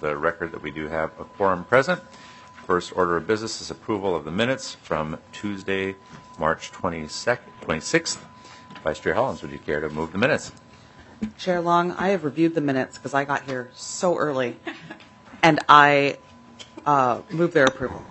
the record that we do have a quorum present. First order of business is approval of the minutes from Tuesday, March 26th. Vice Chair Hollins, would you care to move the minutes? Chair Long, I have reviewed the minutes because I got here so early, and I move their approval.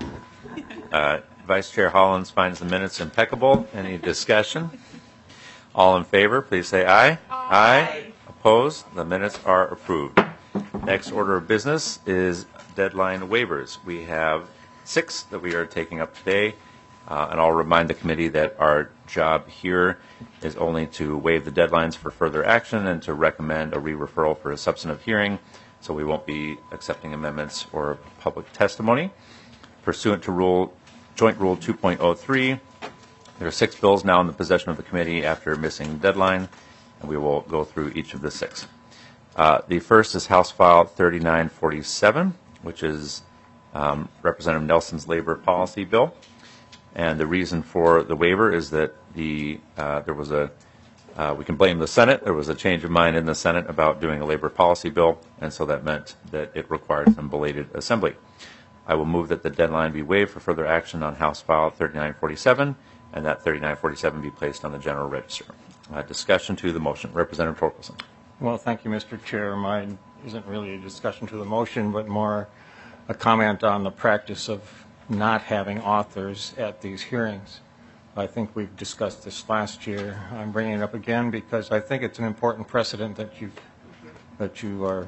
Vice Chair Hollins finds the minutes impeccable. Any discussion? All in favor, please say aye. Aye. Opposed? The minutes are approved. Next order of business is deadline waivers. We have 6 that we are taking up today, and I'll remind the committee that our job here is only to waive the deadlines for further action and to recommend a re-referral for a substantive hearing, so we won't be accepting amendments or public testimony. Pursuant to Joint Rule 2.03, there are 6 bills now in the possession of the committee after missing the deadline, and we will go through each of the 6. The first is House File 3947, which is Representative Nelson's labor policy bill. And the reason for the waiver is that there was we can blame the Senate. There was a change of mind in the Senate about doing a labor policy bill, and so that meant that it required some belated assembly. I will move that the deadline be waived for further action on House File 3947, and that 3947 be placed on the General Register. Discussion to the motion. Representative Torkelson. Well, thank you, Mr. Chair. Mine isn't really a discussion to the motion, but more a comment on the practice of not having authors at these hearings. I think we've discussed this last year. I'm bringing it up again because I think it's an important precedent that you are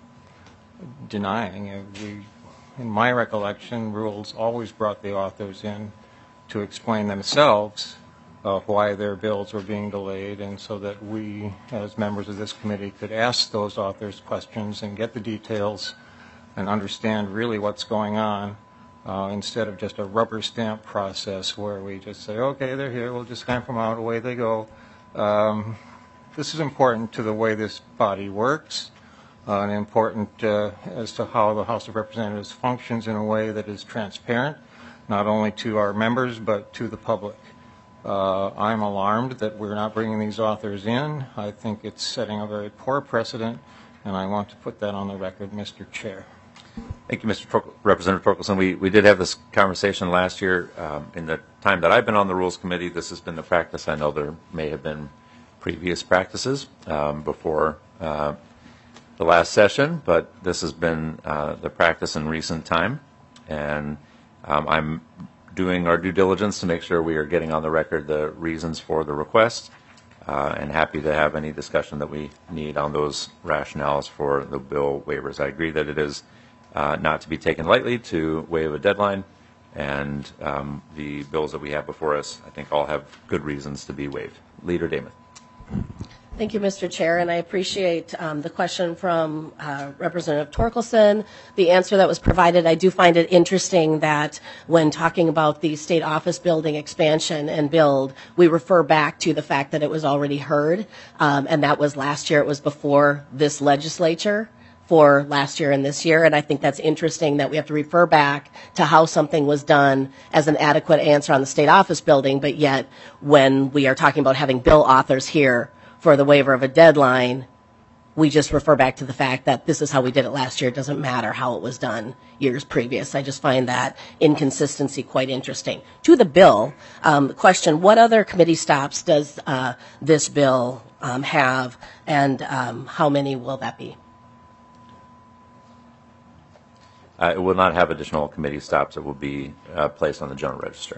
denying. In my recollection, rules always brought the authors in to explain themselves why their bills were being delayed, and so that we, as members of this committee, could ask those authors questions and get the details and understand really what's going on, instead of just a rubber stamp process where we just say, okay, they're here, we'll just stamp them out, away they go. This is important to the way this body works, and important as to how the House of Representatives functions in a way that is transparent, not only to our members, but to the public. I'm alarmed that we're not bringing these authors in. I think it's setting a very poor precedent, and I want to put that on the record, Mr. Chair. Thank you, Representative Torkelson. We did have this conversation last year. In the time that I've been on the Rules Committee, this has been the practice. I know there may have been previous practices before the last session, but this has been the practice in recent time, and I'm doing our due diligence to make sure we are getting on the record the reasons for the request, and happy to have any discussion that we need on those rationales for the bill waivers. I agree that it is not to be taken lightly to waive a deadline, and the bills that we have before us, I think, all have good reasons to be waived. Leader Damon. Thank you, Mr. Chair, and I appreciate the question from Representative Torkelson. The answer that was provided, I do find it interesting that when talking about the state office building expansion and build, we refer back to the fact that it was already heard, and that was last year. It was before this legislature for last year and this year, and I think that's interesting that we have to refer back to how something was done as an adequate answer on the state office building, but yet when we are talking about having bill authors here for the waiver of a deadline, we just refer back to the fact that this is how we did it last year. It doesn't matter how it was done years previous. I just find that inconsistency quite interesting. To the bill, the question, what other committee stops does this bill have, and how many will that be? It will not have additional committee stops. It will be placed on the General Register.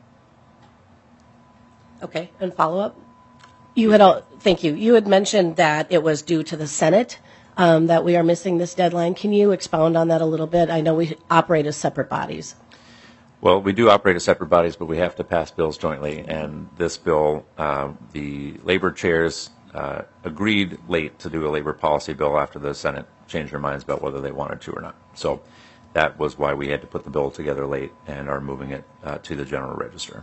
Okay, and follow-up? Thank you. You had mentioned that it was due to the Senate that we are missing this deadline. Can you expound on that a little bit? I know we operate as separate bodies. Well, we do operate as separate bodies, but we have to pass bills jointly. And this bill, the labor chairs agreed late to do a labor policy bill after the Senate changed their minds about whether they wanted to or not. So that was why we had to put the bill together late and are moving it to the General Register.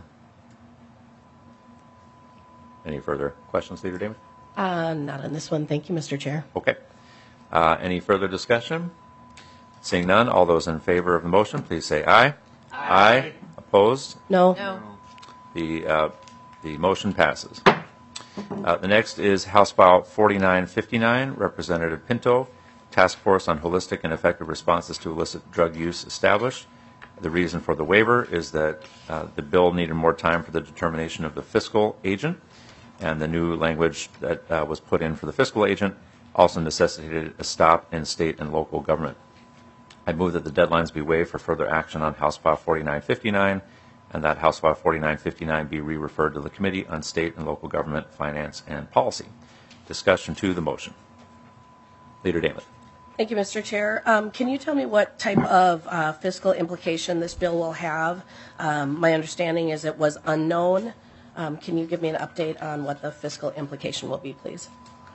Any further questions, Leader Damon? Not on this one. Thank you, Mr. Chair. Okay. Any further discussion? Seeing none, all those in favor of the motion, please say aye. Aye. Opposed? No. No. The motion passes. The next is House File 4959, Representative Pinto, Task Force on Holistic and Effective Responses to Illicit Drug Use established. The reason for the waiver is that the bill needed more time for the determination of the fiscal agent, and the new language that was put in for the fiscal agent also necessitated a stop in state and local government. I move that the deadlines be waived for further action on House File 4959, and that House File 4959 be re-referred to the Committee on State and Local Government, Finance, and Policy. Discussion to the motion. Leader Damon. Thank you, Mr. Chair. Can you tell me what type of fiscal implication this bill will have? My understanding is it was unknown. Can you give me an update on what the fiscal implication will be, please?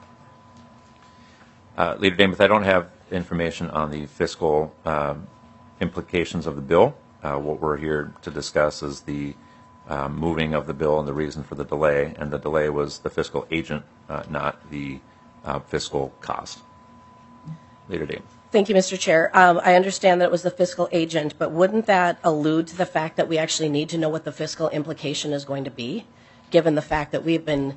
Leader Damath, I don't have information on the fiscal implications of the bill. What we're here to discuss is the moving of the bill and the reason for the delay, and the delay was the fiscal agent, not the fiscal cost. Leader Damath. Thank you, Mr. Chair. I understand that it was the fiscal agent, but wouldn't that allude to the fact that we actually need to know what the fiscal implication is going to be, given the fact that we've been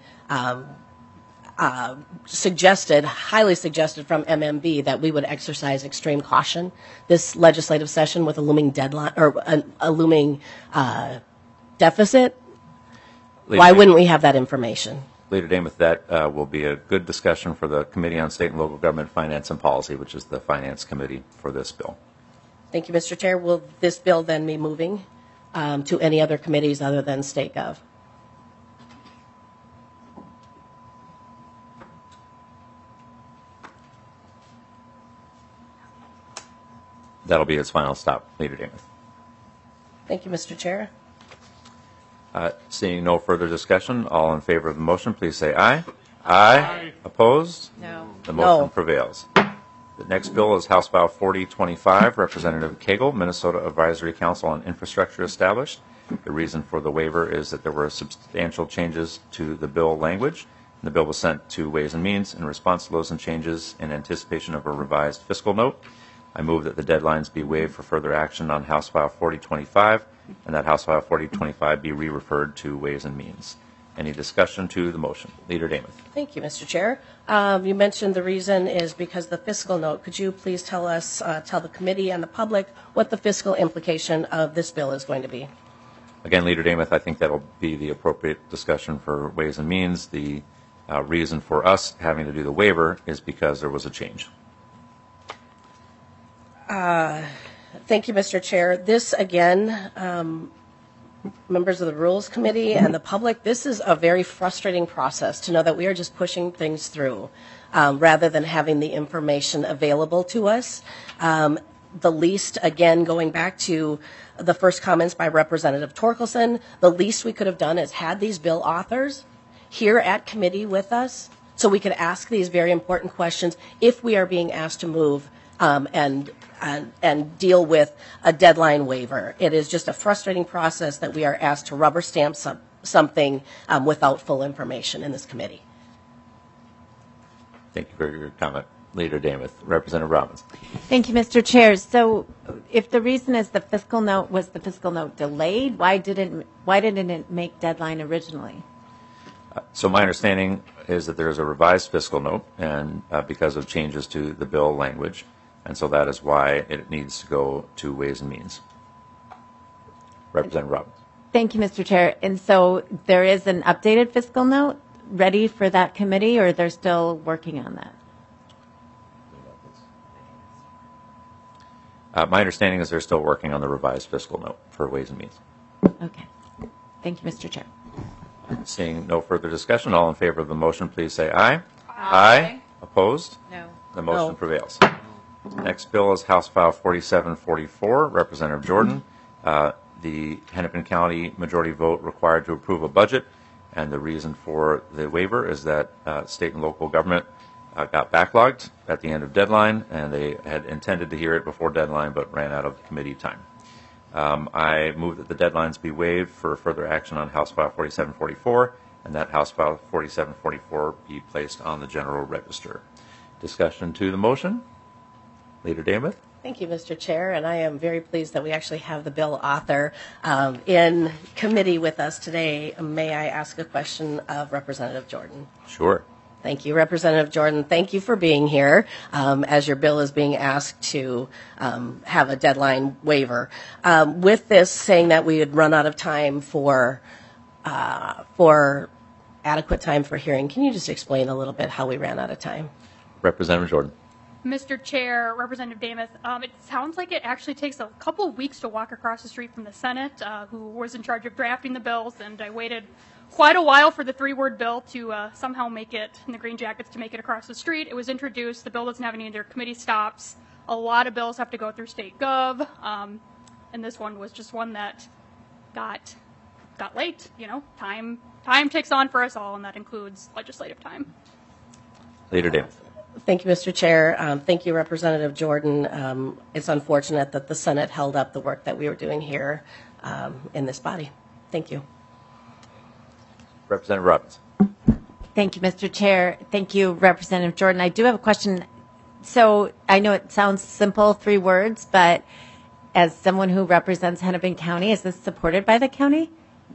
highly suggested from MMB that we would exercise extreme caution this legislative session with a looming deadline or a looming deficit? Why wouldn't we have that information? Leader Damath, that will be a good discussion for the Committee on State and Local Government, Finance, and Policy, which is the Finance Committee for this bill. Thank you, Mr. Chair. Will this bill then be moving to any other committees other than State Gov? That'll be its final stop, Leader Damath. Thank you, Mr. Chair. Seeing no further discussion, all in favor of the motion, please say aye. Aye. Opposed? No. The motion No. prevails. The next bill is House File 4025, Representative Cagle, Minnesota Advisory Council on Infrastructure established. The reason for the waiver is that there were substantial changes to the bill language. The bill was sent to Ways and Means in response to those changes in anticipation of a revised fiscal note. I move that the deadlines be waived for further action on House File 4025, and that House File 4025 be re-referred to Ways and Means. Any discussion to the motion? Leader Damath. Thank you, Mr. Chair. You mentioned the reason is because the fiscal note. Could you please tell us, tell the committee and the public what the fiscal implication of this bill is going to be? Again, Leader Damath, I think that'll be the appropriate discussion for Ways and Means. The reason for us having to do the waiver is because there was a change. Thank you, Mr. Chair. This, again, members of the Rules Committee and the public, this is a very frustrating process to know that we are just pushing things through rather than having the information available to us. The least, again, going back to the first comments by Representative Torkelson, the least we could have done is had these bill authors here at committee with us so we could ask these very important questions if we are being asked to move and deal with a deadline waiver. It is just a frustrating process that we are asked to rubber stamp something without full information in this committee. Thank you for your comment. Leader Damath. Representative Robbins. Thank you, Mr. Chair. So if the reason is the fiscal note delayed, why didn't it make deadline originally? So my understanding is that there is a revised fiscal note, and because of changes to the bill language, and so that is why it needs to go to Ways and Means. Representative Robbins. Thank you, Mr. Chair. And so there is an updated fiscal note ready for that committee, or they're still working on that? My understanding is they're still working on the revised fiscal note for Ways and Means. Okay. Thank you, Mr. Chair. Seeing no further discussion, all in favor of the motion, please say aye. Aye. Opposed? No. The motion No. prevails. Next bill is House File 4744, Representative Jordan. The Hennepin County majority vote required to approve a budget, and the reason for the waiver is that state and local government got backlogged at the end of deadline, and they had intended to hear it before deadline but ran out of committee time. I move that the deadlines be waived for further action on House File 4744, and that House File 4744 be placed on the general register. Discussion to the motion. Leader Damath. Thank you, Mr. Chair, and I am very pleased that we actually have the bill author in committee with us today. May I ask a question of Representative Jordan? Sure. Thank you, Representative Jordan. Thank you for being here as your bill is being asked to have a deadline waiver. With this saying that we had run out of time for adequate time for hearing, can you just explain a little bit how we ran out of time? Representative Jordan. Mr. Chair, Representative Damas, it sounds like it actually takes a couple of weeks to walk across the street from the Senate, who was in charge of drafting the bills, and I waited quite a while for the three-word bill to somehow make it, in the Green Jackets, to make it across the street. It was introduced. The bill doesn't have any of their committee stops. A lot of bills have to go through state gov, and this one was just one that got late. You know, time ticks on for us all, and that includes legislative time. Leader Davis. Thank you, Mr. Chair. Thank you, Representative Jordan. It's unfortunate that the Senate held up the work that we were doing here in this body. Thank you. Representative Robbins. Thank you, Mr. Chair. Thank you, Representative Jordan. I do have a question. So I know it sounds simple, 3 words, but as someone who represents Hennepin County, is this supported by the county?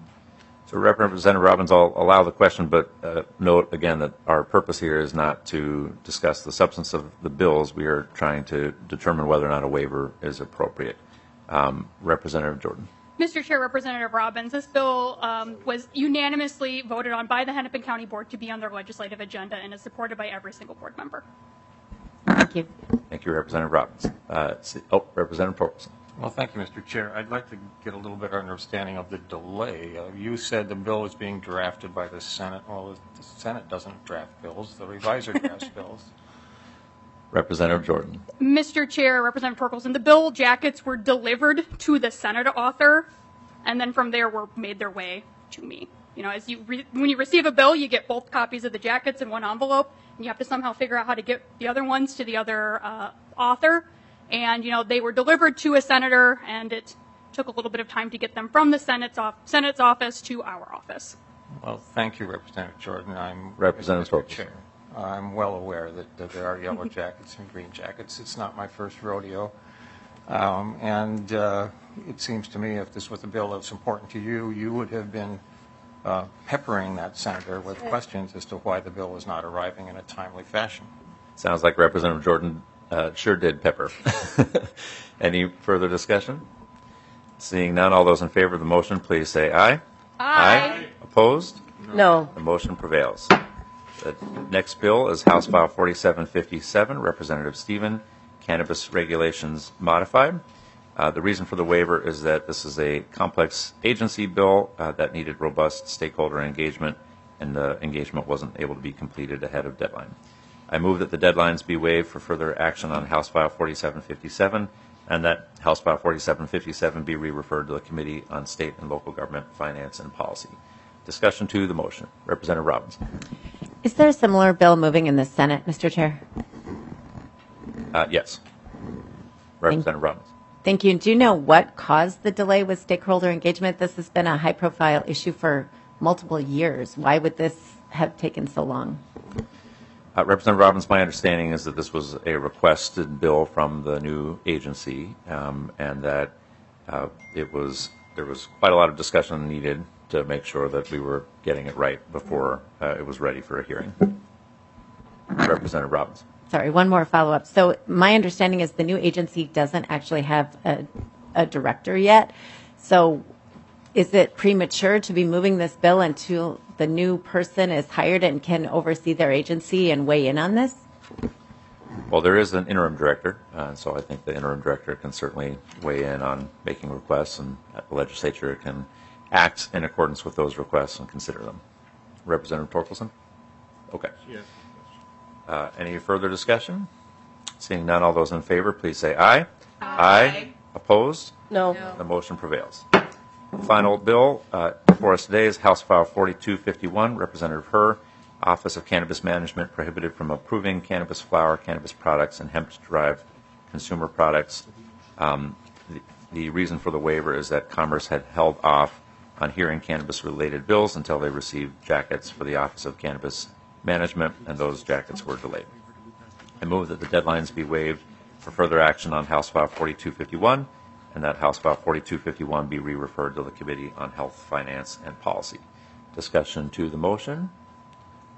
So Representative Robbins, I'll allow the question, but note again that our purpose here is not to discuss the substance of the bills. We are trying to determine whether or not a waiver is appropriate. Representative Jordan. Mr. Chair, Representative Robbins, this bill was unanimously voted on by the Hennepin County Board to be on their legislative agenda and is supported by every single board member. Thank you. Thank you, Representative Robbins. Representative Torkelson. Well, thank you, Mr. Chair. I'd like to get a little bit of understanding of the delay. You said the bill is being drafted by the Senate. Well, the Senate doesn't draft bills. The reviser drafts bills. Representative Jordan. Mr. Chair, Representative Torkelson, the bill jackets were delivered to the Senate author, and then from there were made their way to me. You know, as when you receive a bill, you get both copies of the jackets in one envelope, and you have to somehow figure out how to get the other ones to the other author. And, you know, they were delivered to a senator, and it took a little bit of time to get them from the Senate's office to our office. Well, thank you, Representative Jordan. Representative Mr. Torkelson. Chair. I'm well aware that there are yellow jackets and green jackets. It's not my first rodeo. And it seems to me if this was a bill that's important to you, you would have been peppering that senator with questions as to why the bill was not arriving in a timely fashion. Sounds like Representative Jordan sure did pepper. Any further discussion? Seeing none, all those in favor of the motion, please say aye. Aye. Opposed? No. The motion prevails. The next bill is House File 4757, Representative Stephen, Cannabis Regulations Modified. The reason for the waiver is that this is a complex agency bill that needed robust stakeholder engagement, and the engagement wasn't able to be completed ahead of deadline. I move that the deadlines be waived for further action on House File 4757, and that House File 4757 be re-referred to the Committee on State and Local Government, Finance, and Policy. Discussion to the motion. Representative Robbins. Is there a similar bill moving in the Senate, Mr. Chair? Yes. Representative Robbins. Thank you. Do you know what caused the delay with stakeholder engagement? This has been a high-profile issue for multiple years. Why would this have taken so long? Representative Robbins, my understanding is that this was a requested bill from the new agency, and that there was quite a lot of discussion needed to make sure that we were getting it right before it was ready for a hearing. Representative Robbins. Sorry, one more follow-up. So my understanding is the new agency doesn't actually have a director yet. So is it premature to be moving this bill until the new person is hired and can oversee their agency and weigh in on this? Well, there is an interim director, so I think the interim director can certainly weigh in on making requests, and the legislature can act in accordance with those requests and consider them. Representative Torkelson? Okay. Yes. Any further discussion? Seeing none, all those in favor, please say aye. Aye. Opposed? No. The motion prevails. The final bill before us today is House File 4251, Representative Herr, Office of Cannabis Management, prohibited from approving cannabis flower, cannabis products, and hemp-derived consumer products. The reason for the waiver is that Commerce had held off on hearing cannabis-related bills until they received jackets for the Office of Cannabis Management, and those jackets were delayed. I move that the deadlines be waived for further action on House File 4251, and that House File 4251 be re-referred to the Committee on Health, Finance, and Policy. Discussion to the motion.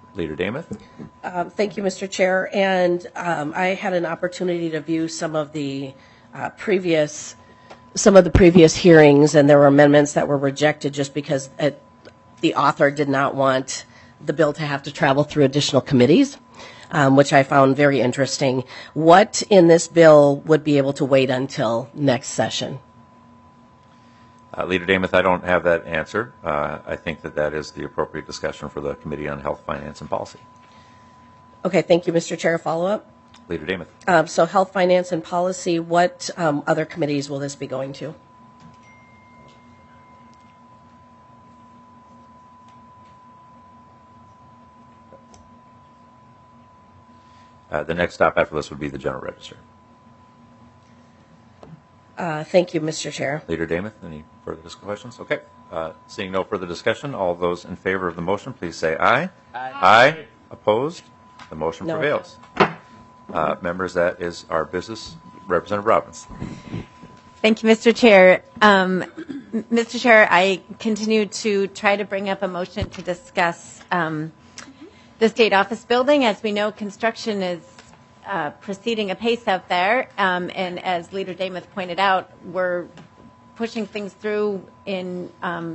Leader Dameth? Thank you, Mr. Chair. And I had an opportunity to view some of the previous hearings, and there were amendments that were rejected just because the author did not want the bill to have to travel through additional committees, which I found very interesting. What in this bill would be able to wait until next session? Leader Dameth, I don't have that answer. I think that is the appropriate discussion for the Committee on Health, Finance, and Policy. Okay, thank you, Mr. Chair. Follow-up? Leader Dameth. So Health, Finance, and Policy, what other committees will this be going to? The next stop after this would be the General Register. Thank you, Mr. Chair. Leader Dameth, any further questions? Okay. Seeing no further discussion, all those in favor of the motion, please say aye. Aye. Opposed? The motion No. prevails. Members, that is our business. Representative Robbins. Thank you, Mr. Chair. Mr. Chair, I continue to try to bring up a motion to discuss the state office building. As we know, construction is proceeding apace out there, and as Leader Dameth pointed out, we're pushing things through in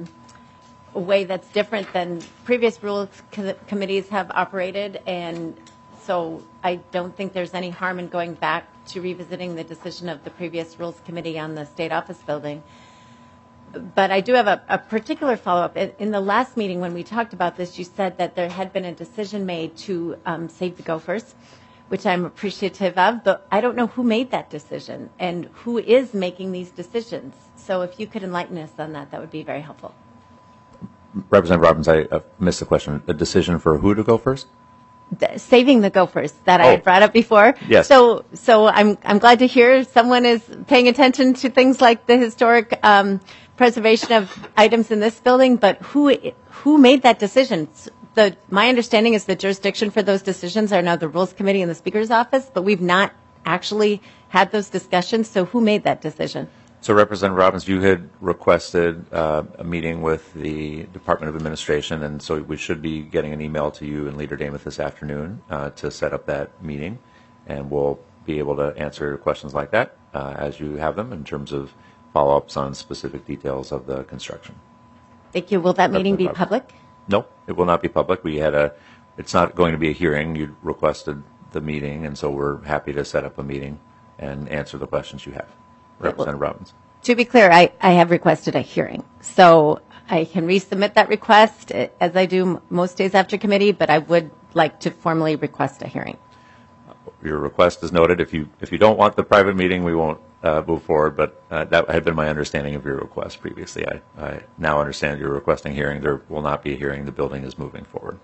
a way that's different than previous rules committees have operated, and so I don't think there's any harm in going back to revisiting the decision of the previous rules committee on the state office building. But I do have a particular follow-up. In the last meeting when we talked about this, you said that there had been a decision made to save the Gophers, which I'm appreciative of, but I don't know who made that decision and who is making these decisions. So if you could enlighten us on that, that would be very helpful. Representative Robbins, I missed the question. A decision for who to go first? Saving the Gophers that I had brought up before. Yes. So I'm glad to hear someone is paying attention to things like the historic preservation of items in this building, but who made that decision? My understanding is the jurisdiction for those decisions are now the Rules Committee and the Speaker's Office, but we've not actually had those discussions. So who made that decision? So, Representative Robbins, you had requested a meeting with the Department of Administration, and so we should be getting an email to you and Leader Dameth this afternoon to set up that meeting, and we'll be able to answer questions like that as you have them in terms of follow-ups on specific details of the construction. Thank you. Will that meeting be public? No, it will not be public. It's not going to be a hearing. You requested the meeting, and so we're happy to set up a meeting and answer the questions you have. Representative Robbins. To be clear, I have requested a hearing. So I can resubmit that request as I do most days after committee, but I would like to formally request a hearing. Your request is noted. If you don't want the private meeting, we won't move forward, but that had been my understanding of your request previously. I now understand you're requesting hearing. There will not be a hearing. The building is moving forward.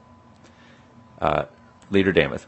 Leader Dameth.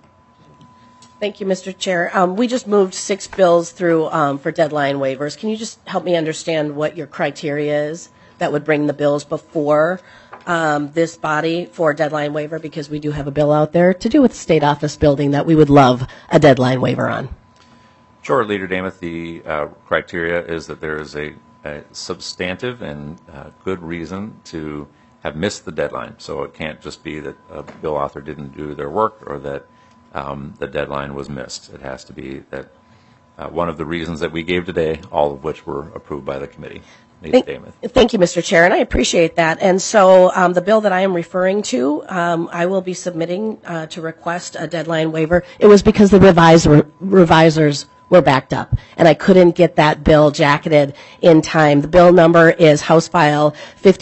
Thank you, Mr. Chair. We just moved 6 bills through for deadline waivers. Can you just help me understand what your criteria is that would bring the bills before this body for a deadline waiver? Because we do have a bill out there to do with the state office building that we would love a deadline waiver on. Sure, Leader Dameth. The criteria is that there is a substantive and good reason to have missed the deadline. So it can't just be that a bill author didn't do their work or that the deadline was missed. It has to be that one of the reasons that we gave today, all of which were approved by the committee. Thank you, Mr. Chair, and I appreciate that. And so the bill that I am referring to, I will be submitting to request a deadline waiver. It was because the revisers were backed up, and I couldn't get that bill jacketed in time. The bill number is House File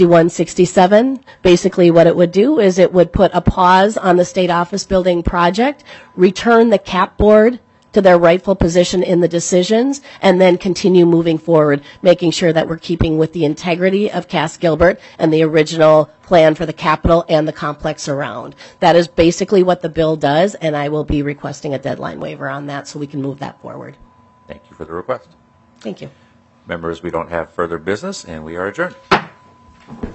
5167. Basically what it would do is it would put a pause on the state office building project, return the cap board to their rightful position in the decisions, and then continue moving forward, making sure that we're keeping with the integrity of Cass Gilbert and the original plan for the Capitol and the complex around. That is basically what the bill does, and I will be requesting a deadline waiver on that so we can move that forward. Thank you for the request. Thank you. Members, we don't have further business, and we are adjourned.